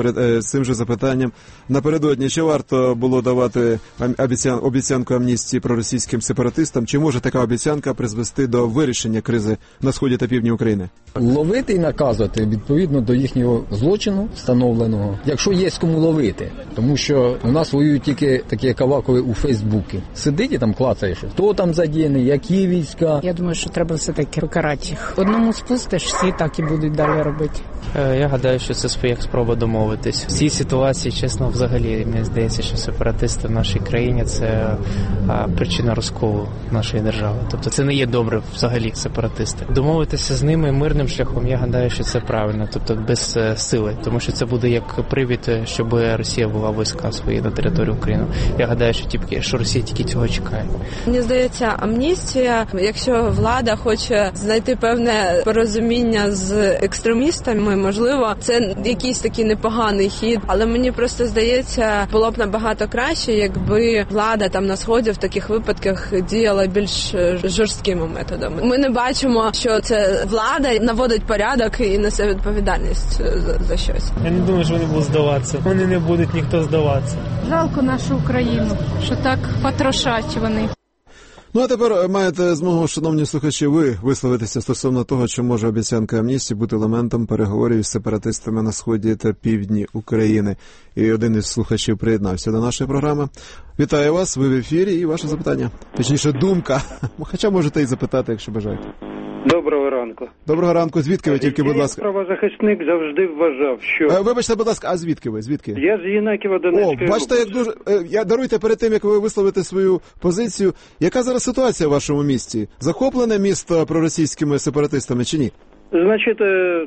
Speaker 2: цим же запитанням напередодні. Чи варто було давати обіцянку амністії проросійським сепаратистам? Чи може така обіцянка призвести до вирішення кризи на сході та півдні України?
Speaker 16: Ловити і наказувати відповідно до їхнього злочину встановленого, якщо є кому ловити. Тому що у нас воюють тільки такі кавакові у Фейсбуці. Сидить і там клацає щось. Хто там задіяний, які війська.
Speaker 17: Я думаю, що треба все-таки карати їх. Одному спустиш, всі так і будуть далі робити.
Speaker 18: Я гадаю, що це своя спроба домовитись. В цій ситуації, чесно, взагалі, мені здається, що сепаратисти в нашій країні – це причина розколу нашої держави. Тобто це не є добре взагалі сепаратисти. Домовитися з ними мирним шляхом, я гадаю, що це правильно, тобто без сили. Тому що це буде як привід, щоб Росія була війська свої на території України. Я гадаю, що Росія тільки цього чекає.
Speaker 19: Мені здається, амністія, якщо влада хоче знайти певне порозуміння з екстремістами, можливо, це якийсь такий непоганий хід, але мені просто здається, було б набагато краще, якби влада там на сході в таких випадках діяла більш жорсткими методами. Ми не бачимо, що це влада наводить порядок і несе відповідальність за щось.
Speaker 20: Я не думаю, що вони будуть здаватися. Вони не будуть ніхто здаватися.
Speaker 21: Жалко нашу Україну, що так потрошать вони.
Speaker 2: Ну, а тепер маєте змогу, шановні слухачі, ви висловитися стосовно того, чи може обіцянка амністії бути елементом переговорів із сепаратистами на сході та півдні України. І один із слухачів приєднався до нашої програми. Вітаю вас, ви в ефірі, і ваше запитання. Точніше, думка. Хоча можете і запитати, якщо бажаєте.
Speaker 22: Доброго ранку.
Speaker 2: Доброго ранку. Звідки ви тільки, будь ласка?
Speaker 22: Правозахисник завжди вважав, що...
Speaker 2: Вибачте, будь ласка, а звідки ви? Звідки?
Speaker 22: Я з Єнакієва, Донецької
Speaker 2: бачите, як дуже... Даруйте, перед тим, як ви висловите свою позицію, яка зараз ситуація в вашому місті? Захоплене місто проросійськими сепаратистами чи ні?
Speaker 22: Значить,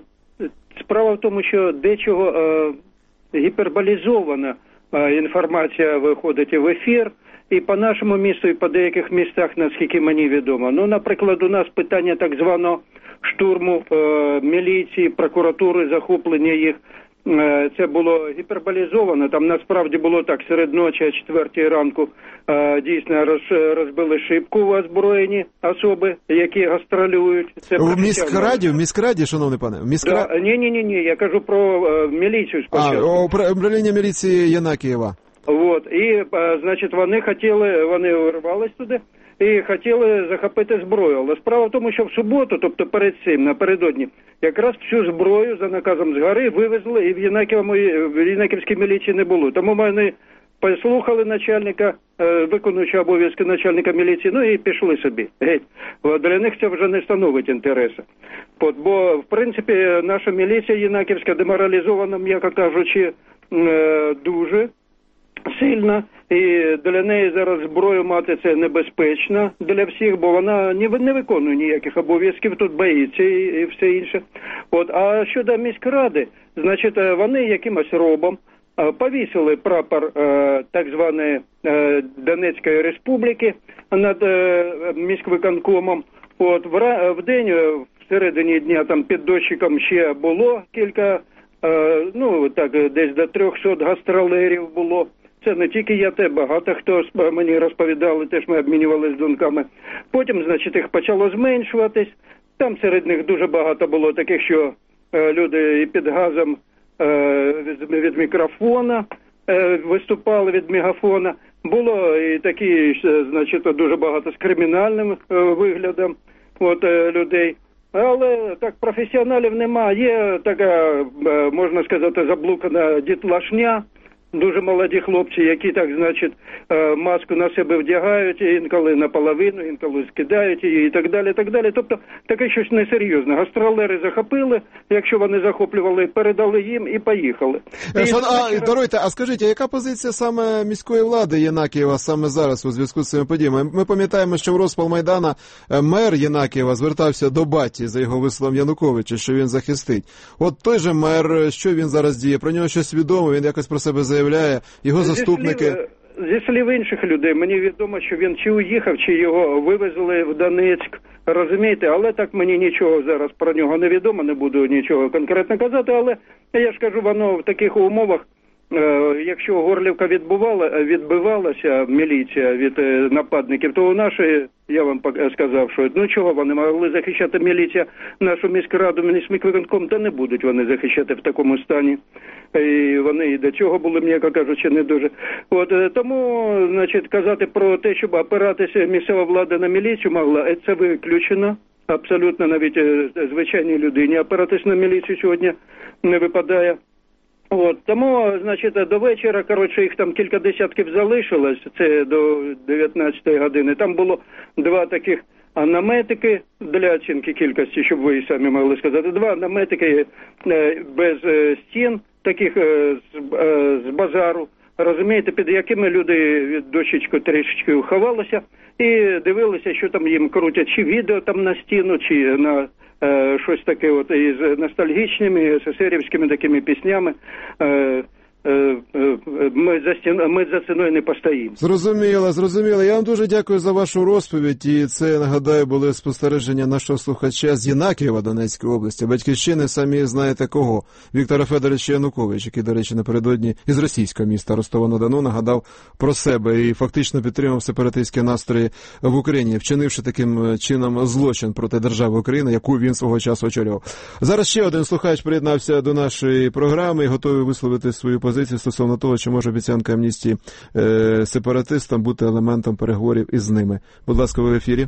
Speaker 22: справа в тому, що дечого гіперболізована інформація виходить в ефір, і по нашому місту, і по деяких містах, наскільки мені відомо. Ну, наприклад, у нас питання так званого штурму міліції, прокуратури, захоплення їх, це було гіперболізовано. Там насправді було так, серед ночі, о 4 ранку, дійсно розбили шибку в озброєні особи, які гастролюють. Це
Speaker 2: в міськраді, шановний пане?
Speaker 22: Ні, я кажу про міліцію спочатку.
Speaker 2: Управління міліції Єнакієва.
Speaker 22: Вот, і, значить, вони вирвались туди і хотіли захопити зброю. Але справа в тому, що в суботу, тобто перед цим, напередодні, якраз всю зброю за наказом згори вивезли, і в Єнаківській міліції не було. Тому вони послухали начальника, виконуючого обов'язки начальника міліції, ну і пішли собі. Геть. Для них це вже не становить інтересу. Бо, в принципі, наша міліція Єнаківська деморалізована, м'яко кажучи, дуже сильно, і для неї зараз зброю мати це небезпечно для всіх, бо вона не виконує ніяких обов'язків, тут боїться і все інше. А щодо міськради, значить, вони якимось робом повісили прапор так званої Донецької республіки над міськвиконкомом. В день, в середині дня, там під дощиком ще було кілька, десь до 300 гастролерів було. Це не тільки я, багато хто мені розповідали, теж ми обмінювалися думками. Потім, значить, їх почало зменшуватись. Там серед них дуже багато було таких, що люди і під газом від мікрофона виступали, від мегафона. Було і такі, значить, дуже багато з кримінальним виглядом людей. Але так професіоналів немає. Є така, можна сказати, заблукана дітлашня, дуже молоді хлопці, які так, значить, маску на себе вдягають, інколи наполовину, інколи скидають її і так далі, так далі. Тобто таке щось несерйозне. Гастролери захопили, якщо вони захоплювали, передали їм і поїхали.
Speaker 2: Даруйте, а скажіть, а яка позиція саме міської влади Єнакієва саме зараз у зв'язку з цими подіями? Ми пам'ятаємо, що в розпал Майдана мер Єнакієва звертався до баті за його висловом Януковича, що він захистить. От той же мер, що він зараз діє? Про нього щось відомо, він якось про себе заявляє, його заступники...
Speaker 22: Зі слів інших людей, мені відомо, що він чи уїхав, чи його вивезли в Донецьк, розумієте, але так мені нічого зараз про нього не відомо, не буду нічого конкретно казати, але я ж кажу, воно в таких умовах, якщо Горлівка відбивалася міліція від нападників, то у нашої, я вам сказав, що ну чого вони могли захищати міліція нашу міськраду, міськвиконком, та не будуть вони захищати в такому стані. І вони і до цього були, м'яко кажучи, не дуже. От тому, значить, казати про те, щоб опиратися місцева влада на міліцію могла, це виключено. Абсолютно навіть звичайній людині опиратись на міліцію сьогодні не випадає. От, тому, значить, до вечора, коротше, їх там кілька десятків залишилось, це до 19-ї години. Там було 2 таких наметики для оцінки кількості, щоб ви самі могли сказати. 2 наметики без стін, таких з базару, розумієте, під якими люди від дощечку трішечки уховалися і дивилися, що там їм крутять, чи відео там на стіну, чи на щось таке от із ностальгічними, СССРівськими такими піснями. Ми за ціною не постоїмо.
Speaker 2: Зрозуміло. Я вам дуже дякую за вашу розповідь. І це, нагадаю, були спостереження нашого слухача з Єнакієва Донецької області. Батьківщини самі знаєте кого. Віктора Федоровича Януковича, який, до речі, напередодні із російського міста Ростова-на-Дону нагадав про себе і фактично підтримав сепаратистські настрої в Україні, вчинивши таким чином злочин проти держави України, яку він свого часу очолював. Зараз ще один слухач приєднався до нашої програми і готовий висловити свою позицію стосовно того, чи може обіцянка амністії сепаратистам бути елементом переговорів із ними. Будь ласка, ви в ефірі.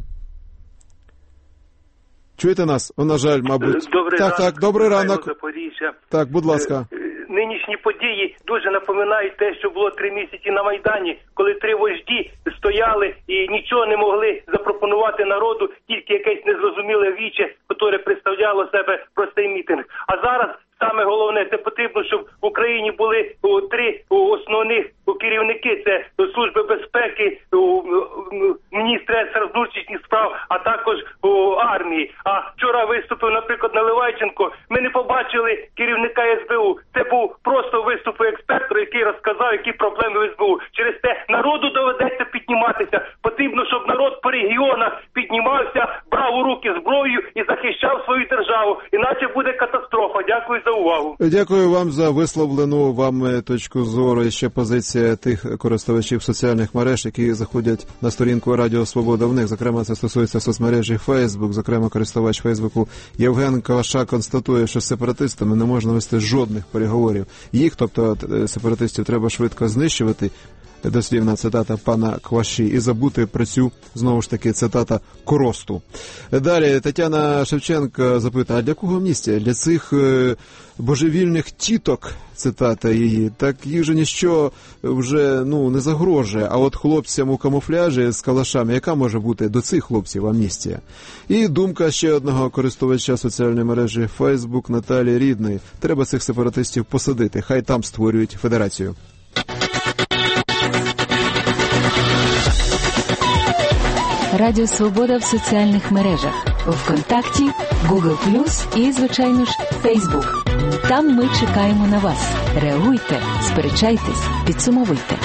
Speaker 2: Чуєте нас? На жаль, мабуть. Добрий ранок.
Speaker 1: Запоріжжя.
Speaker 2: Так, будь ласка.
Speaker 1: Нинішні події дуже напоминають те, що було 3 місяці на Майдані, коли 3 вожді стояли і нічого не могли запропонувати народу, тільки якесь незрозуміле віче, яке представляло себе простий мітинг. А зараз саме головне, це потрібно, щоб в Україні були 3 основних керівники, це Служби безпеки, міністр внутрішніх справ, а також армії. А вчора виступив, наприклад, Наливайченко, ми не побачили керівника СБУ. Це був просто виступ експерту, який розказав, які проблеми в СБУ. Через те народу доведеться підніматися. Потрібно, щоб народ по регіонах піднімався, брав у руки зброю і захищав свою державу. Іначе буде катастрофа. Дякую за увагу.
Speaker 2: Дякую вам за висловлену вами точку зору і ще позиція тих користувачів соціальних мереж, які заходять на сторінку Радіо Свобода в них. Зокрема, це стосується соцмережі Facebook. Зокрема, користувач Фейсбуку Євген Каваша констатує, що з сепаратистами не можна вести жодних переговорів. Їх, тобто сепаратистів, треба швидко знищувати. Дослівна цитата пана Кваші, і забути про цю, знову ж таки, цитата Коросту. Далі Тетяна Шевченко запитує, а для кого амністія? Для цих божевільних тіток, цитата її, так їх же ніщо вже не загрожує. А от хлопцям у камуфляжі з калашами, яка може бути до цих хлопців амністія? І думка ще одного користувача соціальної мережі Facebook Наталії Рідної. Треба цих сепаратистів посадити, хай там створюють федерацію.
Speaker 5: Радіо Свобода в соціальних мережах. ВКонтакті, Google+, і, звичайно ж, Facebook. Там ми чекаємо на вас. Реагуйте, сперечайтесь, підсумовуйте.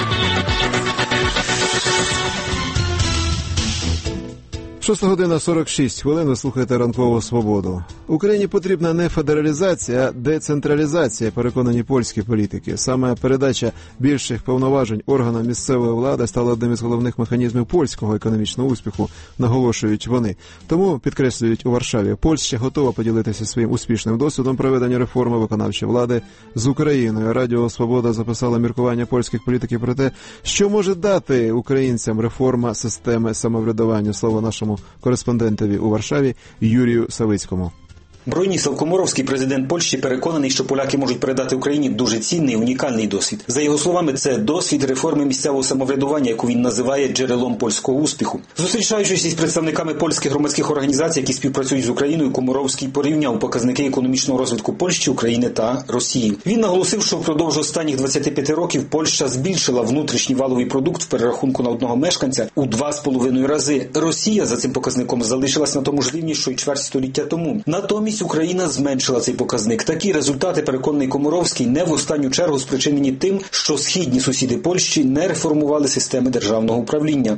Speaker 2: 6:46. Ви слухаєте «Ранкову свободу». Україні потрібна не федералізація, а децентралізація, переконані польські політики. Саме передача більших повноважень органам місцевої влади стала одним із головних механізмів польського економічного успіху, наголошують вони. Тому, підкреслюють у Варшаві, Польща готова поділитися своїм успішним досвідом проведення реформи виконавчої влади з Україною. Радіо «Свобода» записала міркування польських політиків про те, що може дати українцям реформа системи самоврядування. Слово нашому кореспондентові у Варшаві Юрію Савицькому.
Speaker 6: Броніслав Комаровський, президент Польщі, переконаний, що поляки можуть передати Україні дуже цінний, унікальний досвід. За його словами, це досвід реформи місцевого самоврядування, яку він називає джерелом польського успіху. Зустрічаючись із представниками польських громадських організацій, які співпрацюють з Україною, Комаровський порівняв показники економічного розвитку Польщі, України та Росії. Він наголосив, що впродовж останніх 25 років Польща збільшила внутрішній валовий продукт в перерахунку на одного мешканця у 2,5 рази. Росія за цим показником залишилась на тому ж рівні, що й чверть століття тому. Натомість Україна зменшила цей показник. Такі результати, переконаний Комаровський, не в останню чергу спричинені тим, що східні сусіди Польщі не реформували системи державного управління.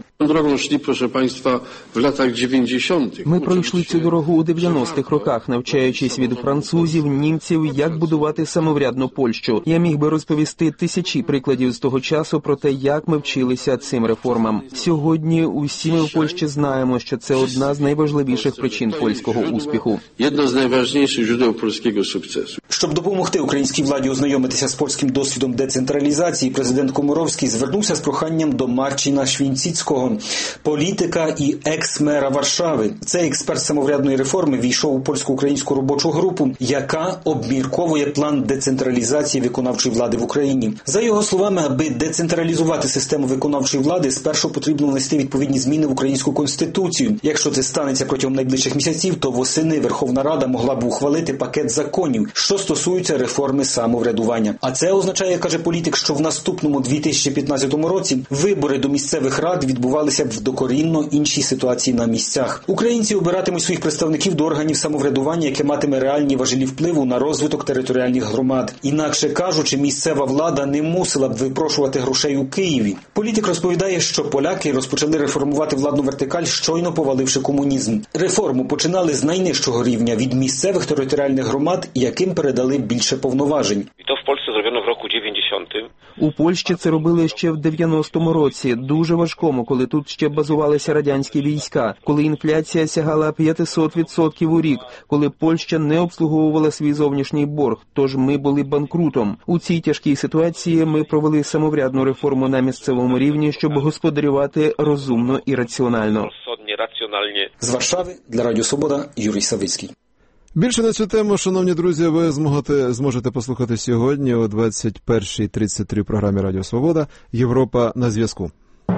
Speaker 3: Ми пройшли цю дорогу у 90-х роках, навчаючись від французів, німців, як будувати самоврядну Польщу. Я міг би розповісти тисячі прикладів з того часу про те, як ми вчилися цим реформам. Сьогодні усі ми в Польщі знаємо, що це одна з найважливіших причин польського успіху.
Speaker 7: Jedno z najważniejszych źródeł polskiego sukcesu.
Speaker 6: Щоб допомогти українській владі ознайомитися з польським досвідом децентралізації, президент Комаровський звернувся з проханням до Марчина Święcickiego, політика і екс-мера Варшави. Цей експерт самоврядної реформи війшов у польсько-українську робочу групу, яка обмірковує план децентралізації виконавчої влади в Україні. За його словами, аби децентралізувати систему виконавчої влади, спершу потрібно внести відповідні зміни в українську конституцію. Якщо це станеться протягом найближчих місяців, то восени Верховна Рада могла б ухвалити пакет законів, що стосуються реформи самоврядування. А це означає, каже політик, що в наступному 2015 році вибори до місцевих рад відбувалися б в докорінно іншій ситуації на місцях. Українці обиратимуть своїх представників до органів самоврядування, яке матиме реальні важелі впливу на розвиток територіальних громад. Інакше кажучи, місцева влада не мусила б випрошувати грошей у Києві. Політик розповідає, що поляки розпочали реформувати владну вертикаль, щойно поваливши комунізм. Реформу починали з найнижчого рівня, від місцевих територіальних громад, яким передали більше повноважень.
Speaker 23: І то в Польщі зроблено в року 90-м.
Speaker 3: У Польщі це робили ще в 90-му році, дуже важкому, коли тут ще базувалися радянські війська, коли інфляція сягала 500% у рік, коли Польща не обслуговувала свій зовнішній борг, тож ми були банкрутом. У цій тяжкій ситуації ми провели самоврядну реформу на місцевому рівні, щоб господарювати розумно і раціонально.
Speaker 6: З Варшави для Радіо Свобода Юрій Савицький.
Speaker 2: Більше на цю тему, шановні друзі, ви зможете послухати сьогодні о 21:33 в програмі Радіо Свобода «Європа на зв'язку».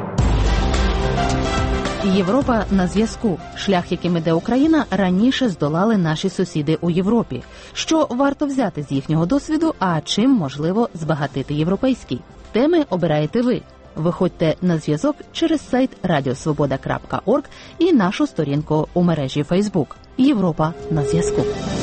Speaker 24: Європа на зв'язку. Шлях, яким іде Україна, раніше здолали наші сусіди у Європі. Що варто взяти з їхнього досвіду, а чим можливо збагатити європейський? Теми обираєте ви. Виходьте на зв'язок через сайт radiosvoboda.org і нашу сторінку у мережі Facebook. Європа на зв'язку.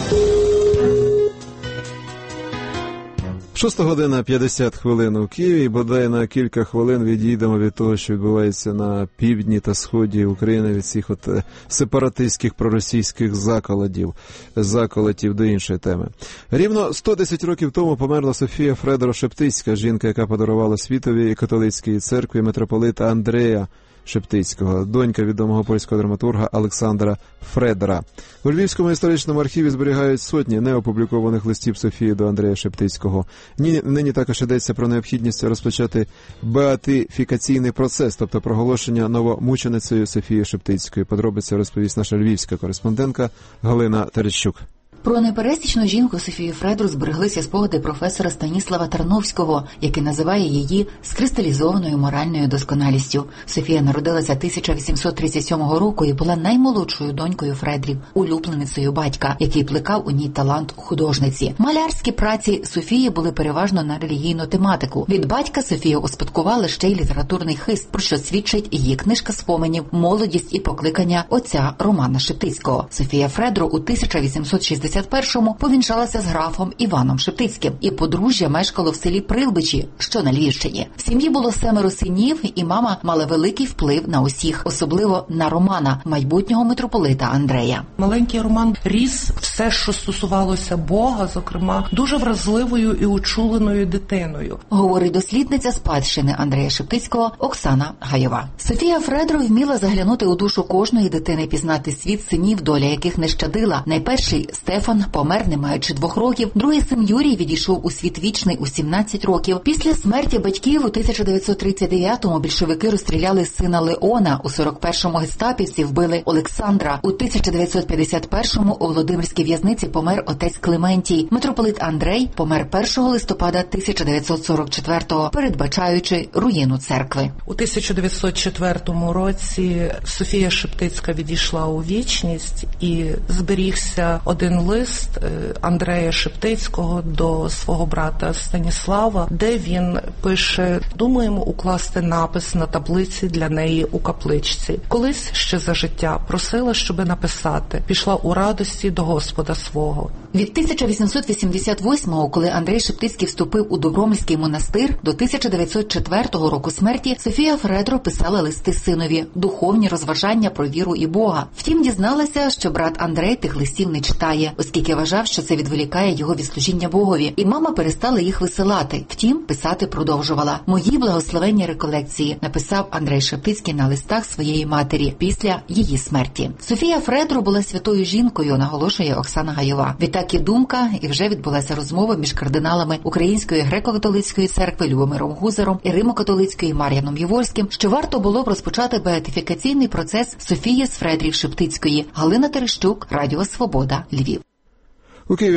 Speaker 2: 6:50 у Києві, і бодай на кілька хвилин відійдемо від того, що відбувається на півдні та сході України, від цих сепаратистських проросійських заколотів до іншої теми. Рівно 110 років тому померла Софія Фредро-Шептицька, жінка, яка подарувала світовій католицькій церкві митрополита Андрея Шептицького, донька відомого польського драматурга Олександра Фредера. У Львівському історичному архіві зберігають сотні неопублікованих листів Софії до Андрея Шептицького. Нині також йдеться про необхідність розпочати беатифікаційний процес, тобто проголошення новомученицею Софії Шептицької. Подробиці розповість наша львівська кореспондентка Галина Терещук.
Speaker 25: Про непересічну жінку Софію Фредру збереглися спогади професора Станіслава Тарновського, який називає її скристалізованою моральною досконалістю. Софія народилася 1837 року і була наймолодшою донькою Фредрів, улюбленицею батька, який плекав у ній талант художниці. Малярські праці Софії були переважно на релігійну тематику. Від батька Софія успадкувала ще й літературний хист, про що свідчить її книжка споменів «Молодість і покликання отця Романа Шептицького». Софія Фредру у 1861-му повінчалася з графом Іваном Шептицьким, і подружжя мешкало в селі Прилбичі, що на Львівщині. В сім'ї було 7 синів, і мама мала великий вплив на усіх, особливо на Романа, майбутнього митрополита Андрея.
Speaker 26: Маленький Роман ріс все, що стосувалося Бога, зокрема, дуже вразливою і учуленою дитиною.
Speaker 25: Говорить дослідниця спадщини Андрея Шептицького Оксана Гайова. Софія Фредро вміла заглянути у душу кожної дитини, пізнати світ синів, доля яких не щадила. Найперший Стефан Штефан помер, не маючи 2 років. Другий син Юрій відійшов у світ вічний у 17 років. Після смерті батьків у 1939-му більшовики розстріляли сина Леона. У 41-му гестапівці вбили Олександра. У 1951-му у Володимирській в'язниці помер отець Клементій. Митрополит Андрей помер 1 листопада 1944-го, передбачаючи руїну церкви.
Speaker 26: У 1904 році Софія Шептицька відійшла у вічність, і зберігся один лист Андрея Шептицького до свого брата Станіслава, де він пише: «Думаємо укласти напис на таблиці для неї у капличці. Колись ще за життя просила, щоби написати. Пішла у радості до Господа свого».
Speaker 25: Від 1888-го, коли Андрей Шептицький вступив у Добромельський монастир, до 1904 року смерті Софія Фредро писала листи синові, духовні розважання про віру і Бога. Втім, дізналася, що брат Андрей тих листів не читає, оскільки вважав, що це відволікає його від служіння Богові, і мама перестала їх висилати. Втім, писати продовжувала. «Мої благословенні реколекції», написав Андрей Шептицький на листах своєї матері після її смерті. Софія Фредро була святою жінкою, наголошує Оксана Гайова. Відтак і думка, і вже відбулася розмова між кардиналами Української греко-католицької церкви Любомиром Гузаром і Римо-католицької Мар'яном Єворським, що варто було б розпочати беатифікаційний процес Софії з Фредрів Шептицької. Галина Терещук, Радіо Свобода, Львів.
Speaker 2: У Києві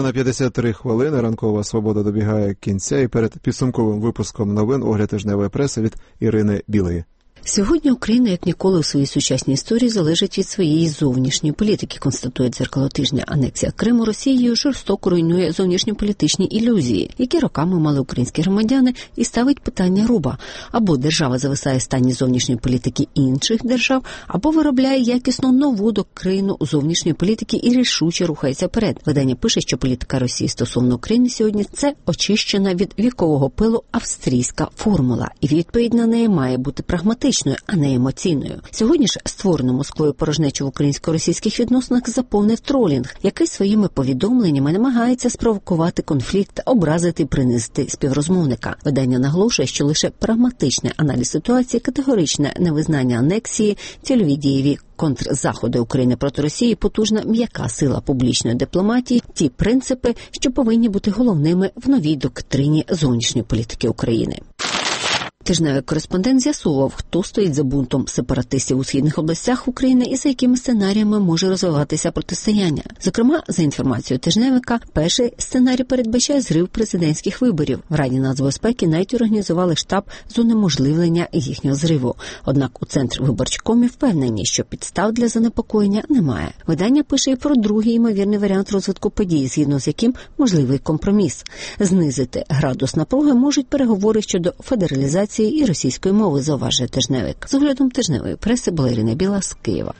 Speaker 2: 6:53. Ранкова Свобода добігає кінця, і перед підсумковим випуском новин огляд тижневої преси від Ірини Білої.
Speaker 4: Сьогодні Україна, як ніколи у своїй сучасній історії, залежить від своєї зовнішньої політики, констатує «Дзеркало тижня». Анексія Криму Росією жорстоко руйнує зовнішньополітичні ілюзії, які роками мали українські громадяни, і ставить питання руба. Або держава зависає в стані зовнішньої політики інших держав, або виробляє якісно нову доктрину зовнішньої політики і рішуче рухається вперед. Видання пише, що політика Росії стосовно України сьогодні – це очищена від вікового пилу австрійська формула, і відповідь на неї має бути прагматичною, а не емоційною. Сьогодні ж створену Москвою порожнечу в українсько-російських відносинах заповнив тролінг, який своїми повідомленнями намагається спровокувати конфлікт, образити і принизити співрозмовника. Видання наголошує, що лише прагматичний аналіз ситуації, категоричне невизнання анексії, цільові дієві контрзаходи України проти Росії, потужна м'яка сила публічної дипломатії – ті принципи, що повинні бути головними в новій доктрині зовнішньої політики України. Тижневий кореспондент з'ясував, хто стоїть за бунтом сепаратистів у східних областях України і за якими сценаріями може розвиватися протистояння. Зокрема, за інформацією тижневика, перший сценарій передбачає зрив президентських виборів. В Раді нацбезпеки навіть організували штаб з унеможливлення їхнього зриву. Однак у Центрвиборчкомі впевнені, що підстав для занепокоєння немає. Видання пише і про другий ймовірний варіант розвитку подій, згідно з яким можливий компроміс. Знизити градус напруги можуть переговори щодо федералізації і російської мови, зауважує тижневик. З оглядом тижневої преси була Ірина Біла з Києва.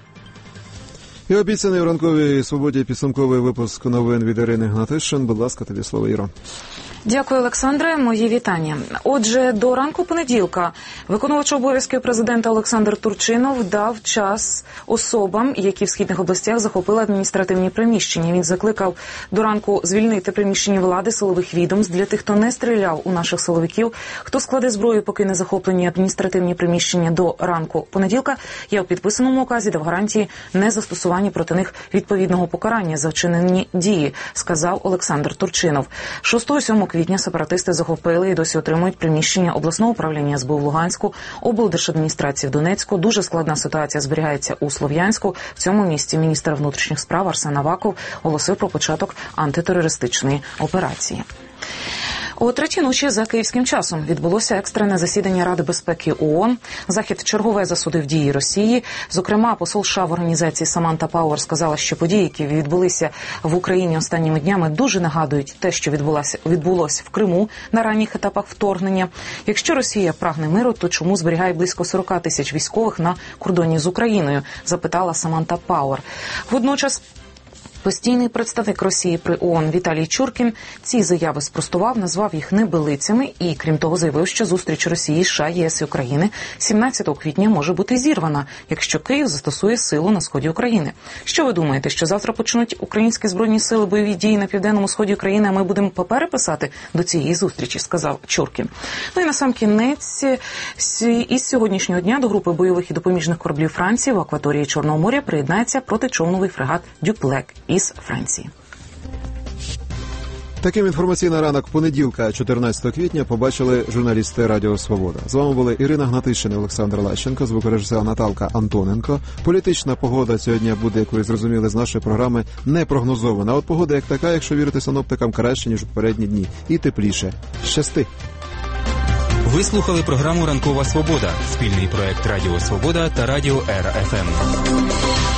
Speaker 2: І обіцяний в ранковій свободі підсумковий випуск новин від Ірини Гнатишин. Будь ласка, тобі слово, Іро.
Speaker 8: Дякую, Олександре. Мої вітання. Отже, до ранку понеділка виконувач обов'язків президента Олександр Турчинов дав час особам, які в східних областях захопили адміністративні приміщення. Він закликав до ранку звільнити приміщення влади, силових відомств для тих, хто не стріляв у наших силовиків, хто складе зброю, поки не захоплені адміністративні приміщення до ранку понеділка. Я у підписаному указі дав гарантії незастосування проти них відповідного покарання за вчинені дії, сказав Олександр Турчинов. 6-7 квітня сепаратисти захопили і досі отримують приміщення обласного управління СБУ в Луганську, облдержадміністрації в Донецьку. Дуже складна ситуація зберігається у Слов'янську. В цьому місці міністр внутрішніх справ Арсен Аваков оголосив про початок антитерористичної операції. О 3-й ночі за київським часом відбулося екстрене засідання Ради безпеки ООН. Захід чергове засудив дії Росії. Зокрема, посол США в організації Саманта Пауер сказала, що події, які відбулися в Україні останніми днями, дуже нагадують те, що відбулося в Криму на ранніх етапах вторгнення. Якщо Росія прагне миру, то чому зберігає близько 40 тисяч військових на кордоні з Україною, запитала Саманта Пауер. Водночас постійний представник Росії при ООН Віталій Чуркін ці заяви спростував, назвав їх небилицями і, крім того, заявив, що зустріч Росії, США, ЄС і України 17 квітня може бути зірвана, якщо Київ застосує силу на сході України. Що ви думаєте, що завтра почнуть українські збройні сили бойові дії на південному сході України, а ми будемо папери писати до цієї зустрічі, сказав Чуркін. Ну і насамкінець, із сьогоднішнього дня до групи бойових і допоміжних кораблів Франції в акваторії Чорного моря приєднається протичовновий фрегат «Дюплек» із Франції.
Speaker 2: Таким інформаційний ранок понеділка, 14 квітня, побачили журналісти Радіо Свобода. З вами були Ірина Гнатишин і Олександр Лащенко, звукорежисер Наталка Антоненко. Політична погода сьогодні буде, як ви зрозуміли з нашої програми, не прогнозована. От погода як така, якщо вірити синоптикам, краще, ніж у попередні дні. І тепліше. Щасти!
Speaker 9: Ви слухали програму «Ранкова Свобода» – спільний проект Радіо Свобода та Радіо РФМ.